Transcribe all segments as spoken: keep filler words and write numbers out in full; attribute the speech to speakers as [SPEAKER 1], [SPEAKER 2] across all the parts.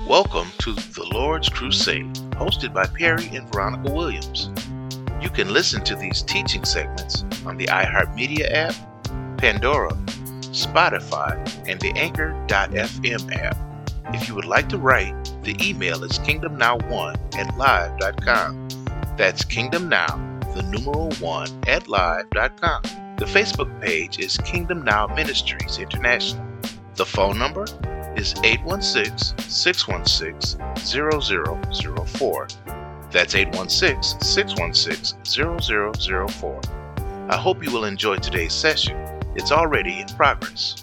[SPEAKER 1] Welcome to The Lord's Crusade, hosted by Perry and Veronica Williams. You can listen to these teaching segments on the iHeartMedia app, Pandora, Spotify, and the Anchor dot f m app. If you would like to write, the email is kingdom now one at live dot com. That's kingdomnow, the numeral one, at live dot com. The Facebook page is Kingdom Now Ministries International. The phone number is eight one six, six one six, zero zero zero four. That's eight one six, six one six, zero zero zero four. I hope you will enjoy today's session. It's already in progress.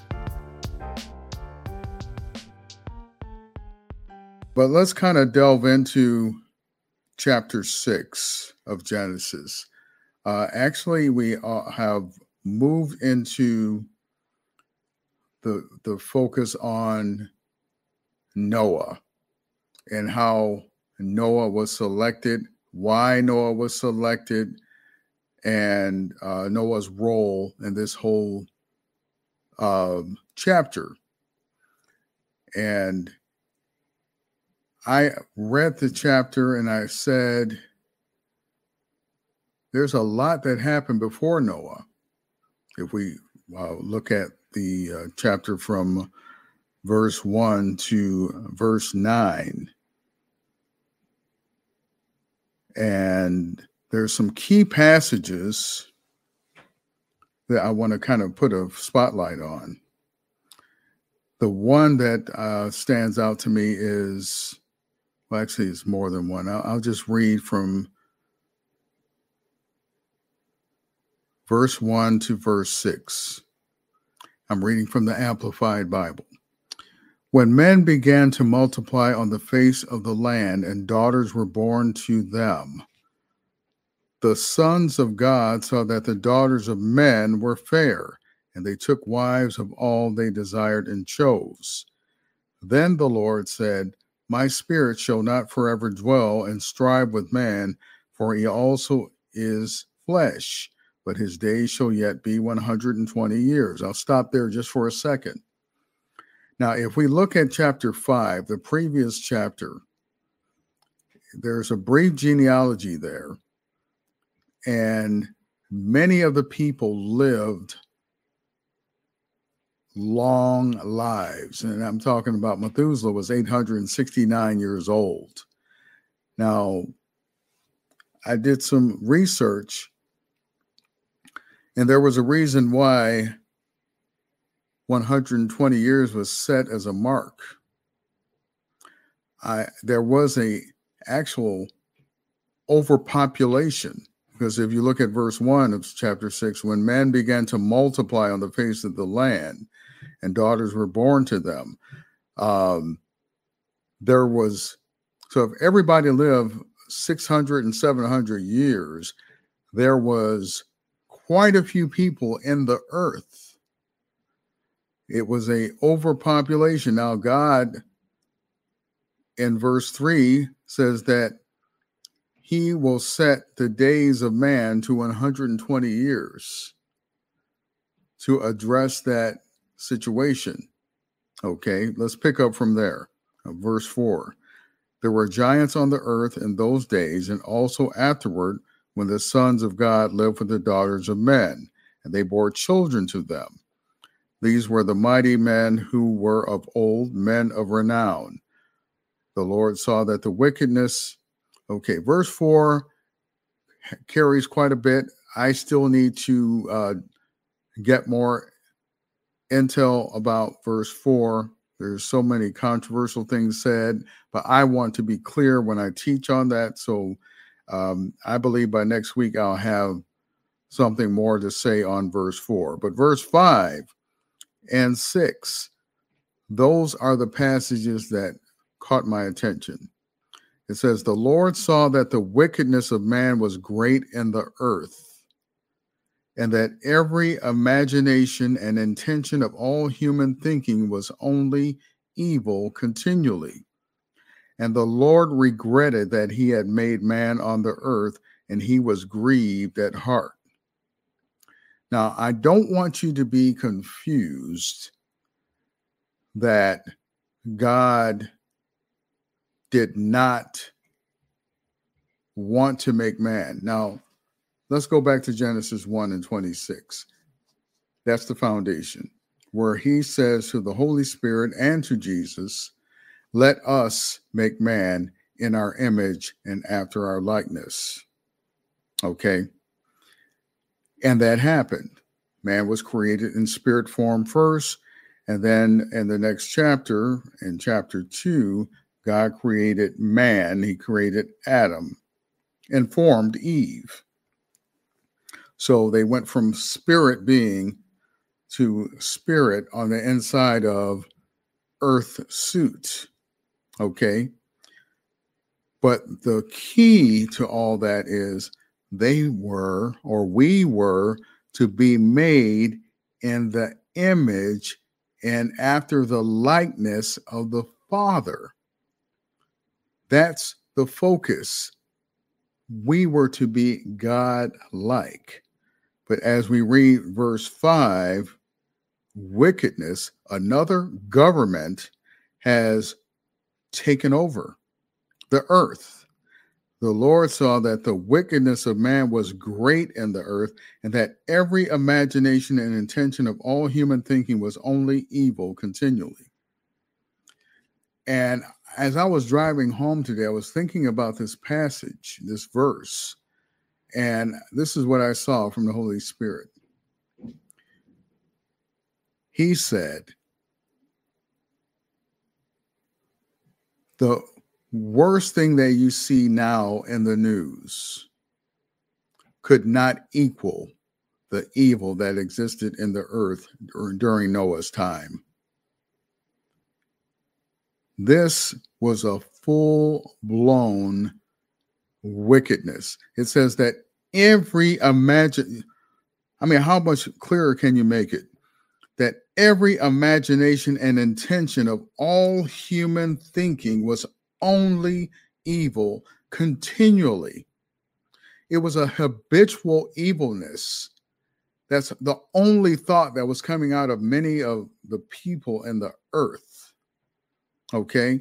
[SPEAKER 2] But let's kind of delve into chapter six of Genesis. Uh, actually, we uh, have moved into the the focus on Noah and how Noah was selected, why Noah was selected, and uh, Noah's role in this whole um, chapter. And I read the chapter and I said, there's a lot that happened before Noah. If we uh, look at the uh, chapter from verse one to verse nine, and there's some key passages that I want to kind of put a spotlight on. The one that uh, stands out to me is, well, actually, it's more than one. I'll, I'll just read from verse one to verse six. I'm reading from the Amplified Bible. When men began to multiply on the face of the land and daughters were born to them, the sons of God saw that the daughters of men were fair, and they took wives of all they desired and chose. Then the Lord said, My spirit shall not forever dwell and strive with man, for he also is flesh, but his days shall yet be one hundred twenty years. I'll stop there just for a second. Now, if we look at chapter five, the previous chapter, there's a brief genealogy there, and many of the people lived long lives. And I'm talking about Methuselah was eight hundred sixty-nine years old. Now, I did some research, and there was a reason why one hundred twenty years was set as a mark. I, there was a actual overpopulation, because if you look at verse one of chapter six, when men began to multiply on the face of the land and daughters were born to them, um, there was, so if everybody lived six hundred and seven hundred years, there was quite a few people in the earth. It was a overpopulation. Now, God in verse three says that he will set the days of man to one hundred twenty years to address that situation. Okay, let's pick up from there. Verse four. There were giants on the earth in those days, and also afterward, when the sons of God lived with the daughters of men, and they bore children to them. These were the mighty men who were of old, men of renown. The Lord saw that the wickedness, okay, verse four carries quite a bit. I still need to uh, get more intel about verse four. There's so many controversial things said, but I want to be clear when I teach on that. So um, I believe by next week I'll have something more to say on verse four. But verse five and six, those are the passages that caught my attention. It says, the Lord saw that the wickedness of man was great in the earth, and that every imagination and intention of all human thinking was only evil continually. And the Lord regretted that he had made man on the earth, and he was grieved at heart. Now, I don't want you to be confused that God did not want to make man. Now, let's go back to Genesis one and twenty-six. That's the foundation, where he says to the Holy Spirit and to Jesus, let us make man in our image and after our likeness. Okay. And that happened. Man was created in spirit form first. And then in the next chapter, in chapter two, God created man. He created Adam and formed Eve. So they went from spirit being to spirit on the inside of earth suit. Okay. But the key to all that is they were, or we were, to be made in the image and after the likeness of the Father. That's the focus. We were to be God-like. But as we read verse five, wickedness, another government, has taken over the earth. The Lord saw that the wickedness of man was great in the earth, and that every imagination and intention of all human thinking was only evil continually. And as I was driving home today, I was thinking about this passage, this verse, and this is what I saw from the Holy Spirit. He said, the worst thing that you see now in the news could not equal the evil that existed in the earth during Noah's time. This was a full-blown wickedness. It says that every imagine, I mean, how much clearer can you make it? That every imagination and intention of all human thinking was only evil continually. It was a habitual evilness. That's the only thought that was coming out of many of the people in the earth. Okay?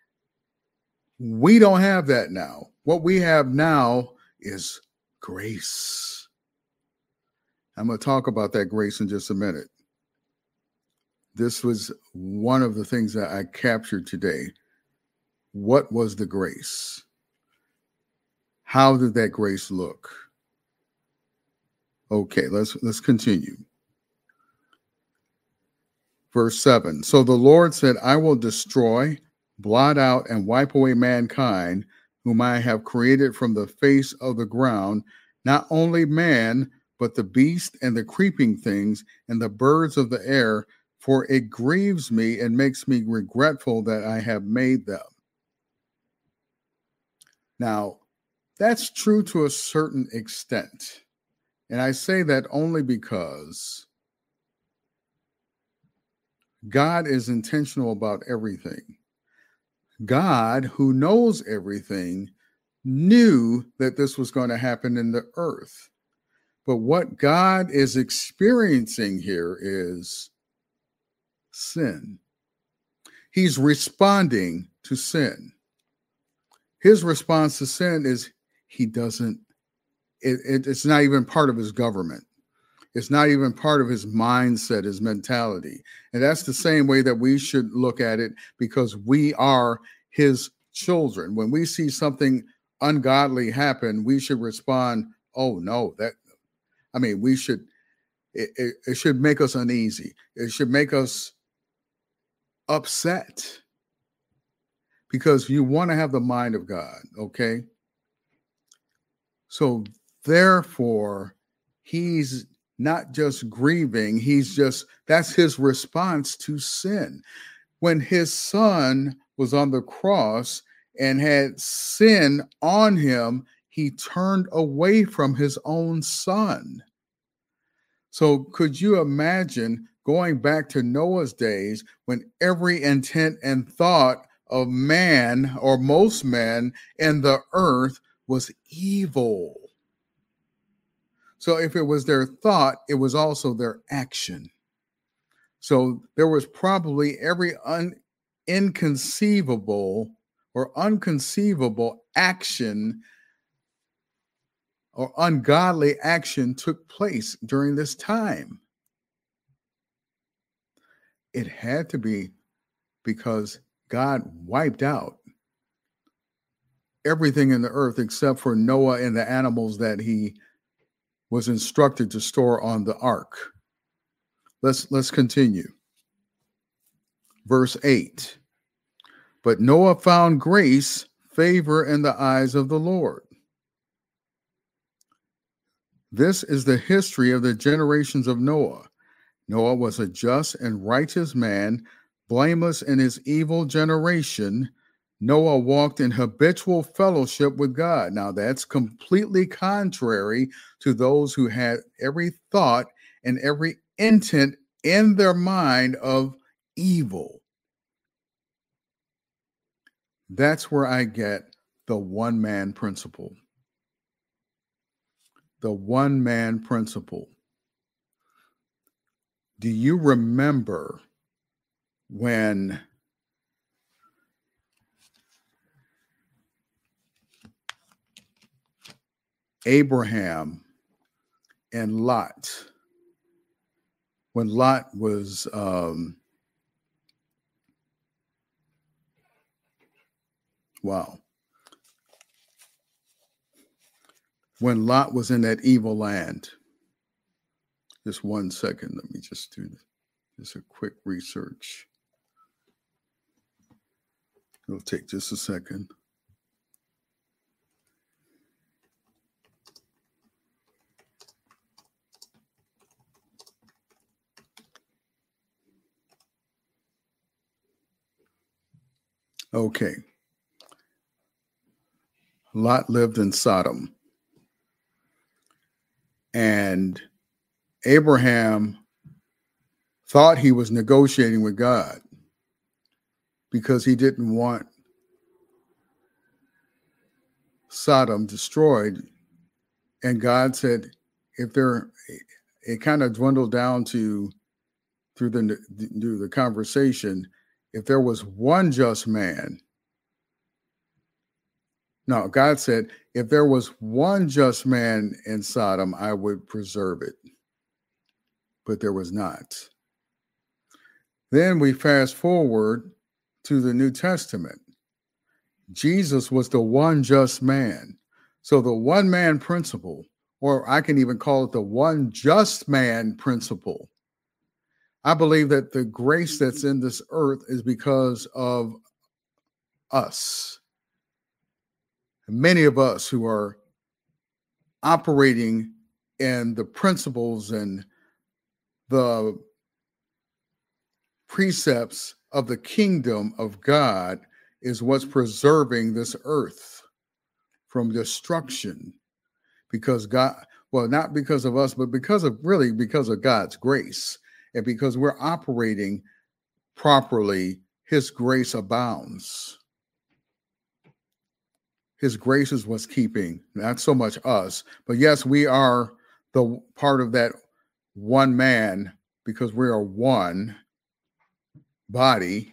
[SPEAKER 2] We don't have that now. What we have now is grace. I'm going to talk about that grace in just a minute. This was one of the things that I captured today. What was the grace? How did that grace look? Okay, let's let's continue. Verse seven. So the Lord said, I will destroy, blot out, and wipe away mankind, whom I have created from the face of the ground, not only man, but the beast and the creeping things and the birds of the air, for it grieves me and makes me regretful that I have made them. Now, that's true to a certain extent. And I say that only because God is intentional about everything. God, who knows everything, knew that this was going to happen in the earth. But what God is experiencing here is sin. He's responding to sin. His response to sin is he doesn't, it, it, it's not even part of his government. It's not even part of his mindset, his mentality. And that's the same way that we should look at it, because we are his children. When we see something ungodly happen, we should respond, oh no, that, I mean, we should, it, it, it should make us uneasy. It should make us upset, because you want to have the mind of God, okay? So therefore, he's not just grieving, he's just, that's his response to sin. When his son was on the cross and had sin on him, he turned away from his own son. So could you imagine going back to Noah's days, when every intent and thought of man, or most men in the earth, was evil? So if it was their thought, it was also their action. So there was probably every un- inconceivable or unconceivable action or ungodly action took place during this time. It had to be because God wiped out everything in the earth except for Noah and the animals that he was instructed to store on the ark. Let's let's continue. Verse eight. But Noah found grace, favor in the eyes of the Lord. This is the history of the generations of Noah. Noah was a just and righteous man, blameless in his evil generation. Noah walked in habitual fellowship with God. Now, that's completely contrary to those who had every thought and every intent in their mind of evil. That's where I get the one-man principle. The one-man principle. Do you remember when Abraham and Lot, when Lot was um, wow, when Lot was in that evil land? Just one second. Let me just do just a quick research. It'll take just a second. Okay. Lot lived in Sodom. And Abraham thought he was negotiating with God because he didn't want Sodom destroyed. And God said, if there, it kind of dwindled down to, through the, through the conversation, if there was one just man. No, God said, if there was one just man in Sodom, I would preserve it. But there was not. Then we fast forward to the New Testament. Jesus was the one just man. So the one man principle, or I can even call it the one just man principle. I believe that the grace that's in this earth is because of us. Many of us who are operating in the principles and the precepts of the kingdom of God is what's preserving this earth from destruction. Because God, well, not because of us, but because of really because of God's grace. And because we're operating properly, his grace abounds. His grace is what's keeping, not so much us, but yes, we are the part of that one man because we are one body.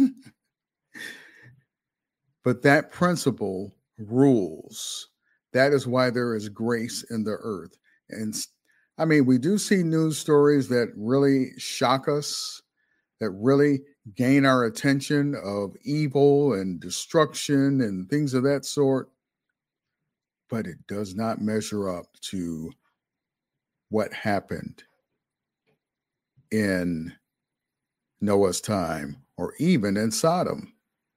[SPEAKER 2] But that principle rules. That is why there is grace in the earth. And I mean, we do see news stories that really shock us, that really gain our attention of evil and destruction and things of that sort. But it does not measure up to what happened in Noah's time or even in Sodom.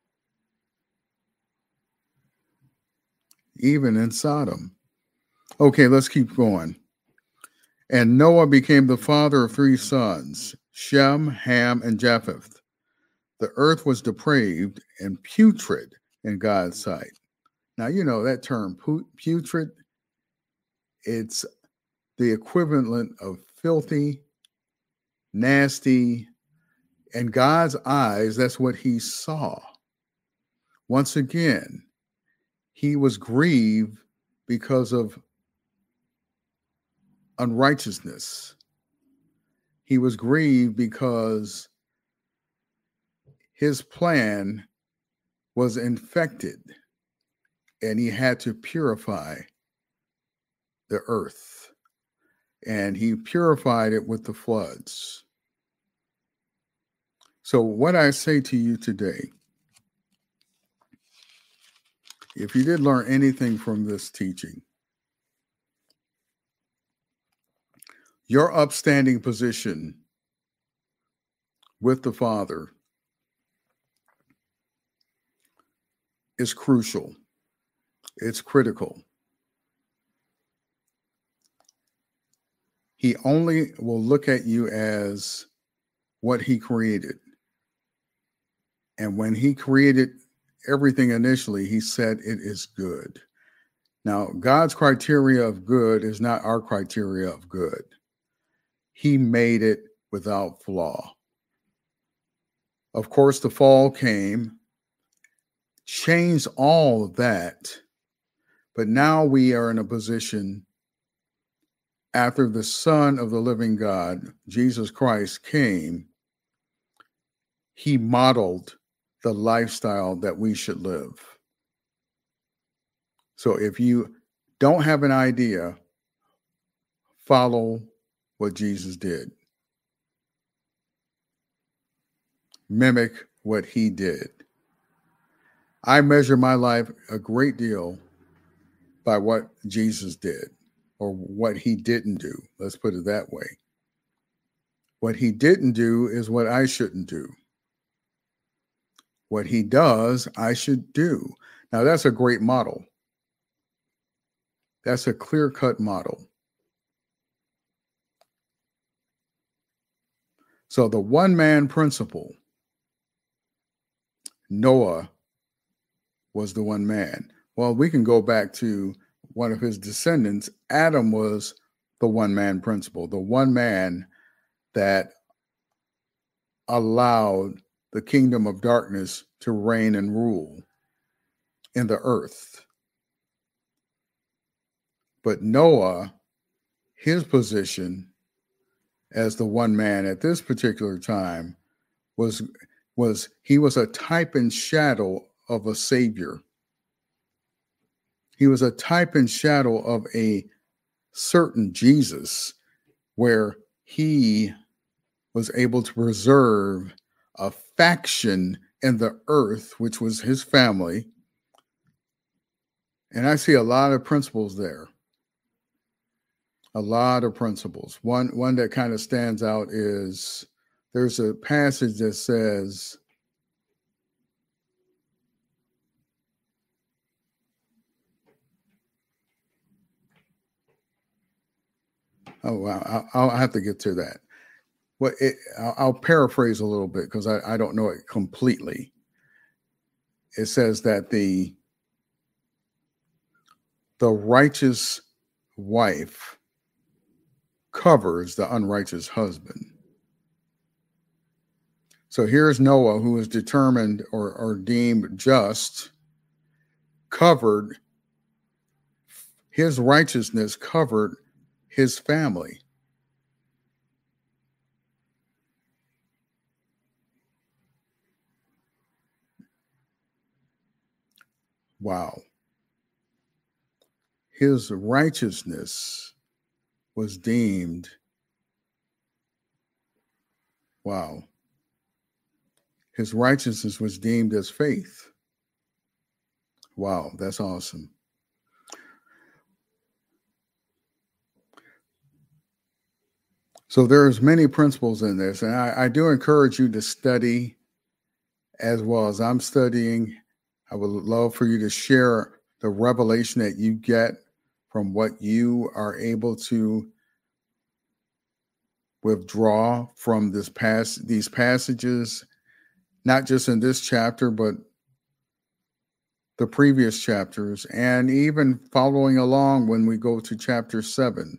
[SPEAKER 2] Even in Sodom. Okay, let's keep going. And Noah became the father of three sons, Shem, Ham, and Japheth. The earth was depraved and putrid in God's sight. Now, you know that term, putrid, it's the equivalent of filthy, nasty. In God's eyes, that's what he saw. Once again, he was grieved because of unrighteousness. He was grieved because his plan was infected, and he had to purify the earth. And he purified it with the floods. So what I say to you today, if you did learn anything from this teaching, your upstanding position with the Father is crucial. It's critical. He only will look at you as what he created. And when he created everything initially, he said it is good. Now, God's criteria of good is not our criteria of good. He made it without flaw. Of course, the fall came, changed all of that, but now we are in a position after the Son of the living God, Jesus Christ, came. He modeled the lifestyle that we should live. So if you don't have an idea, follow what Jesus did. Mimic what he did. I measure my life a great deal by what Jesus did, or what he didn't do. Let's put it that way. What he didn't do is what I shouldn't do. What he does, I should do. Now, that's a great model. That's a clear-cut model. So the one-man principle, Noah was the one man. Well, we can go back to one of his descendants. Adam was the one-man principle, the one man that allowed the kingdom of darkness to reign and rule in the earth. But Noah, his position as the one man at this particular time was, was he was a type and shadow of a savior. He was a type and shadow of a certain Jesus, where he was able to preserve a faction in the earth, which was his family. And I see a lot of principles there. A lot of principles. One, one that kind of stands out is there's a passage that says, oh, wow, I'll, I'll have to get to that. Well, it, I'll, I'll paraphrase a little bit because I, I don't know it completely. It says that the, the righteous wife covers the unrighteous husband. So here's Noah, who is determined or, or deemed just, covered, his righteousness covered his family. Wow. His righteousness was deemed, wow. His righteousness was deemed as faith. Wow, that's awesome. So there's many principles in this, and I, I do encourage you to study as well as I'm studying. I would love for you to share the revelation that you get from what you are able to withdraw from this pass these passages, not just in this chapter, but the previous chapters, and even following along when we go to chapter seven.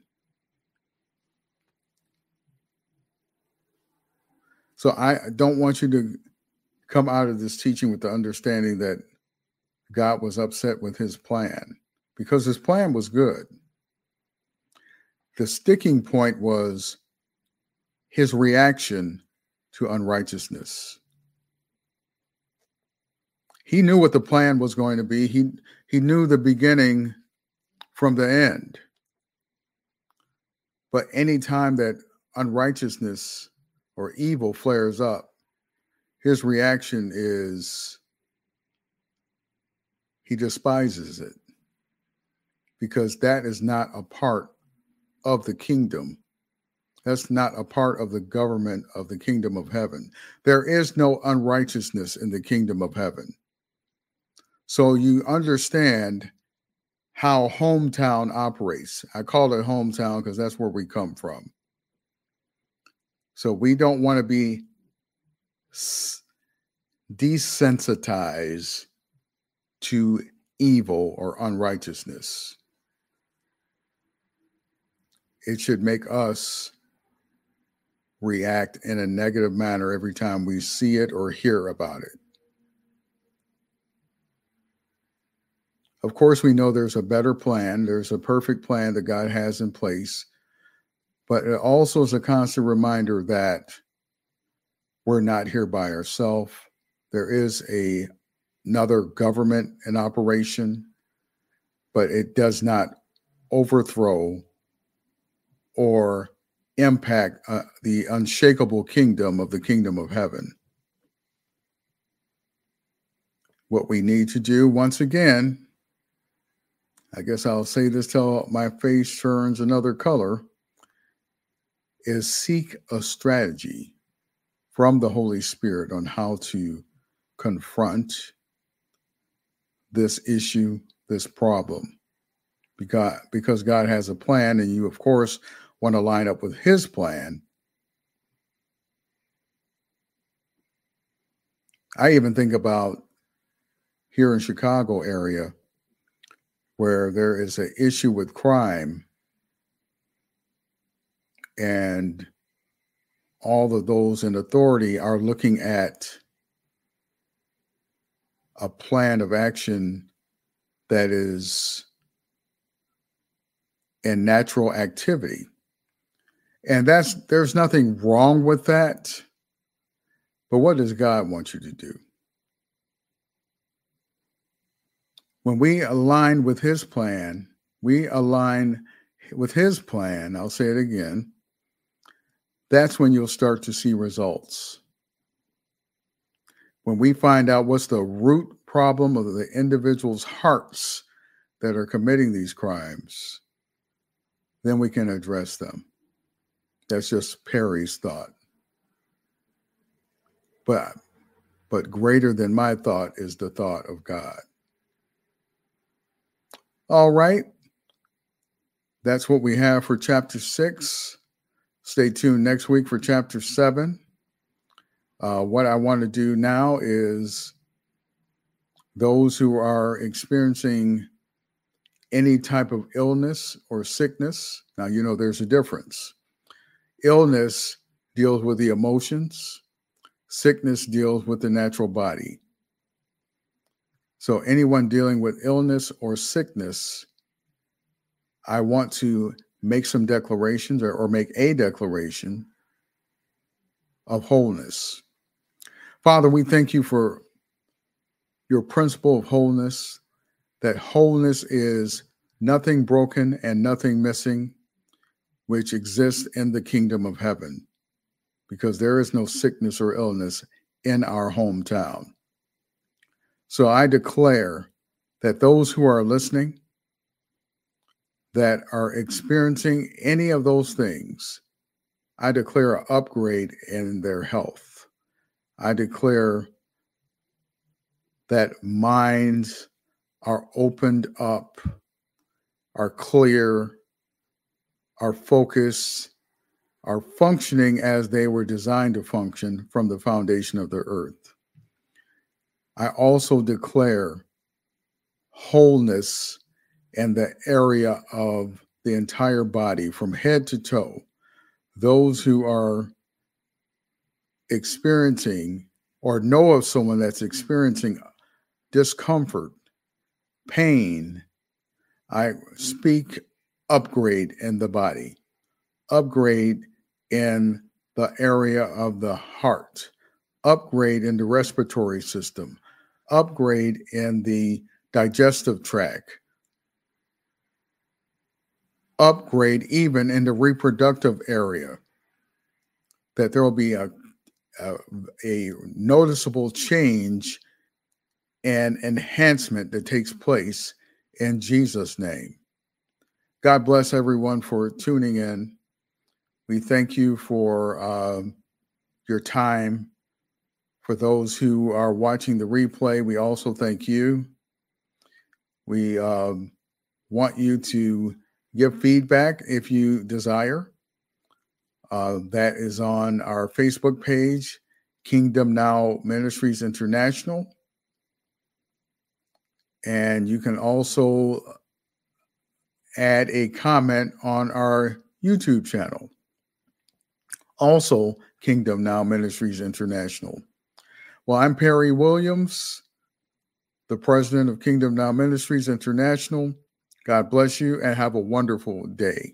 [SPEAKER 2] So I don't want you to come out of this teaching with the understanding that God was upset with his plan, because his plan was good. The sticking point was his reaction to unrighteousness. he knew what the plan was going to be. He, he knew the beginning from the end. But any time that unrighteousness or evil flares up, his reaction is he despises it, because that is not a part of the kingdom. That's not a part of the government of the kingdom of heaven. There is no unrighteousness in the kingdom of heaven. So you understand how hometown operates. I call it hometown because that's where we come from. So we don't want to be desensitized to evil or unrighteousness. It should make us react in a negative manner every time we see it or hear about it. Of course, we know there's a better plan. There's a perfect plan that God has in place. But it also is a constant reminder that we're not here by ourselves. There is a, another government in operation, but it does not overthrow or impact uh, the unshakable kingdom of the kingdom of heaven. What we need to do, once again, I guess I'll say this till my face turns another color, is seek a strategy from the Holy Spirit on how to confront this issue, this problem. Because, because God has a plan, and you, of course, want to line up with his plan. I even think about here in Chicago area, where there is an issue with crime, and all of those in authority are looking at a plan of action that is in natural activity. And that's, there's nothing wrong with that. But what does God want you to do? When we align with his plan, we align with his plan, I'll say it again, that's when you'll start to see results. When we find out what's the root problem of the individual's hearts that are committing these crimes, then we can address them. That's just Perry's thought. But, but greater than my thought is the thought of God. All right. That's what we have for chapter six. Stay tuned next week for chapter seven. Uh, what I want to do now is those who are experiencing any type of illness or sickness. Now, you know, there's a difference. Illness deals with the emotions. Sickness deals with the natural body. So anyone dealing with illness or sickness, I want to make some declarations or, or make a declaration of wholeness. Father, we thank you for your principle of wholeness, that wholeness is nothing broken and nothing missing, which exists in the kingdom of heaven, because there is no sickness or illness in our hometown. So I declare that those who are listening that are experiencing any of those things, I declare an upgrade in their health. I declare that minds are opened up, are clear, are focused, are functioning as they were designed to function from the foundation of the earth. I also declare wholeness in the area of the entire body from head to toe. Those who are experiencing or know of someone that's experiencing discomfort, pain, I speak upgrade in the body, upgrade in the area of the heart, upgrade in the respiratory system, upgrade in the digestive tract, upgrade even in the reproductive area, that there will be a, a, a noticeable change and enhancement that takes place in Jesus' name. God bless everyone for tuning in. We thank you for uh, your time. For those who are watching the replay, we also thank you. We um, want you to give feedback if you desire. Uh, that is on our Facebook page, Kingdom Now Ministries International. And you can also add a comment on our YouTube channel, also Kingdom Now Ministries International. Well, I'm Perry Williams, the president of Kingdom Now Ministries International. God bless you and have a wonderful day.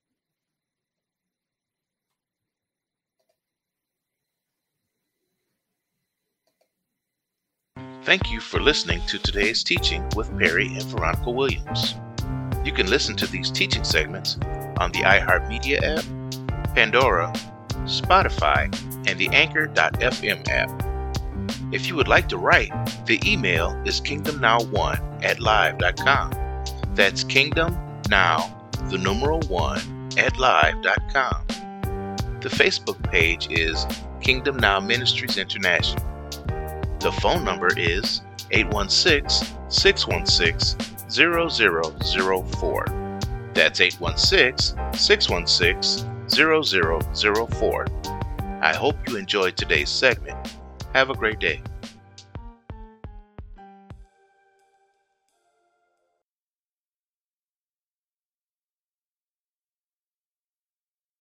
[SPEAKER 1] Thank you for listening to today's teaching with Perry and Veronica Williams. You can listen to these teaching segments on the iHeartMedia app, Pandora, Spotify, and the Anchor dot f m app. If you would like to write, the email is kingdom now one at live dot com. That's kingdom now, the numeral one, at live dot com. The Facebook page is Kingdom Now Ministries International. The phone number is eight one six, six one six, zero zero zero four. That's eight one six, six one six, zero zero zero four. I hope you enjoyed today's segment. Have a great day.